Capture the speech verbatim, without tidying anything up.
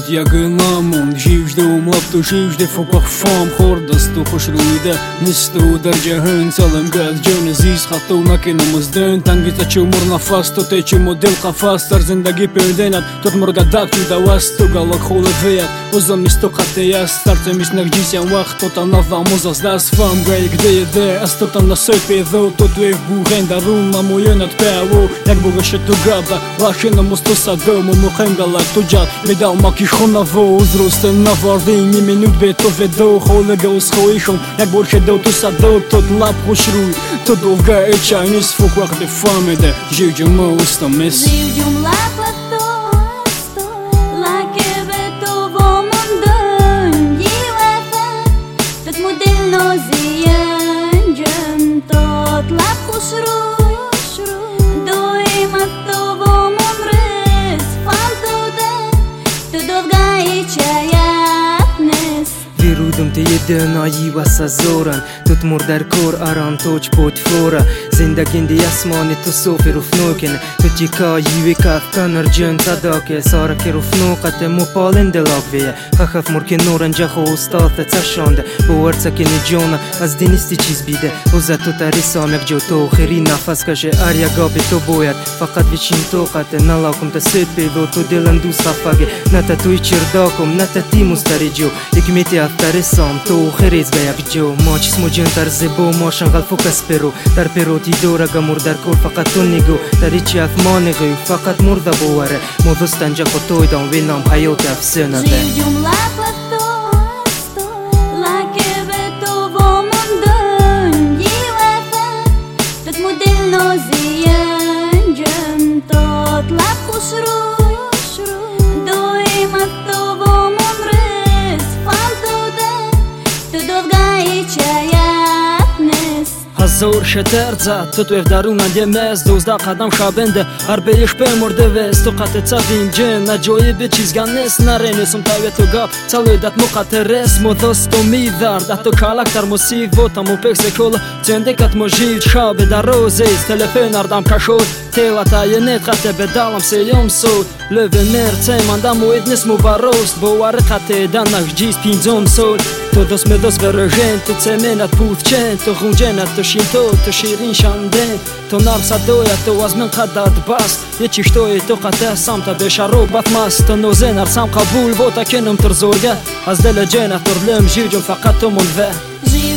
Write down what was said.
جد یگنامون جیوجده و ملابتو جیوجده فوق فام خوردست و خوش رویده نستو در جهان سالم گد جون عزیز خطو مکنه مزدن تنگی تا چه عمر نفس تو تی چه مدل قفاس در زندگی پیدیند تو مرد داد چو دواست تو گلک خول ویت وزم میستو خطی است ترت میس نگجیسیم وقت تو تا نفع موزاز دست فام گای گده ده است تو تا نسای پیدو تو توی بوغین درون نموینت پیو یک بوگش تو گابه لاشین مستو سادم و مخیم گلک تو جاد میدال ماکی خوناو زروسته نواردی نی منوت به تو веду холега усхоишом як борше до ту садок тот лап خوش روی تو довга е чайнис фук вақт фамеде живҷум устамес живҷум лапа тосто лаке бе то вомондам ҷивафа тот мудил нозиянҷам тот лап خوش روی доимат то вомонрес фантода то довга е чаятнес Вирудум те еднаи ва сазоран тут мурдар кор арам точ пот фора зиндагинди асмони ту софи руфнукин тут ҷика иве кафканар ҷун садаке сара ки руфнуқате мупалинде лагве хахаф мурки нуранҷа хостата цашонда боварцаки ниҷона аз динисти чиз биде уза ту тарисам як ҷо то охири нафас каше ар як гапи ту бояд фақат вичин тоқате налакум та сет пево ту дилам дус хафаге ната туи чирдакум ната ти мустариҷо икмети афтарисам то охириз га як ҷо мо чисмуҷун тар зебо мошан галфукас перу дар пероти дорага мурдар кор фақат ту нигу таричи афмонигу фақат мурда боваре мо дустанҷа хотойдам винам ҳаёти афсонаде живҷум лапа тосто лаке бе то вомондам ҷивафа тот мудил нозиянҷам тот лап хуш руш доимат то вомонрес фантода то довга е чаятнес ҳазор шетер зад ту твев дарунан демез дузда қадам шабенде ҳар беиш пемурде вес ту қате цадин ҷен на ҷоиби чизган нест наренесум тавету гап цалоидат муқатерес мо досту мидард ату калак дар мусив вотаму пексекола зендекат мо жив шабе дарозес телефон ардам кашод телатаенет қате бедалам сеюм суд леве мерце мандам уиднес му барост бовари қатедан нахҷиз пинзум суд تو دوست می دوست برژن تو цеменат пувчен تو ғунҷенат то шинто то ширин шанден то нарм садоят то аз мин қадат баст е чиштои то қате самта бешароб батмаст то нозенар сам қабул вота кинум турзорга аз дили ҷенат турлем живҷум фақат то мунве